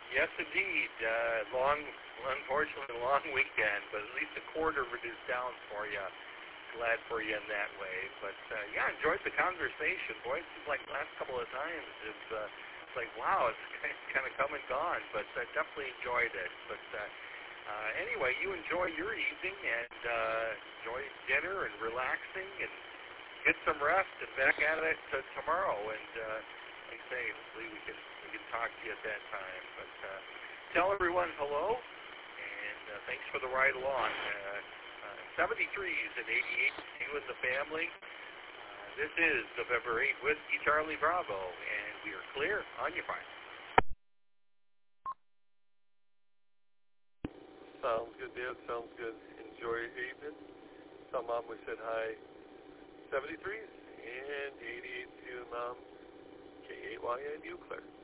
Yes, indeed. Unfortunately, long weekend, but at least a quarter reduced down for you. Glad for you in that way. But yeah, enjoyed the conversation. Boy, it seems like the last couple of times it's like, wow, it's kind of come and gone. But definitely enjoyed it. But anyway, you enjoy your evening and enjoy dinner and relaxing and get some rest and back at it tomorrow. And like I say, hopefully we can talk to you at that time. But tell everyone hello, and thanks for the ride along. 73s and 88s to you and the family. This is November 8 Whiskey Charlie Bravo, and we are clear on your fire. Sounds good, Dan. Sounds good. Enjoy your evening. Tell Mom we said hi. 73s and 88s to you, Mom. KAYN Eau Claire.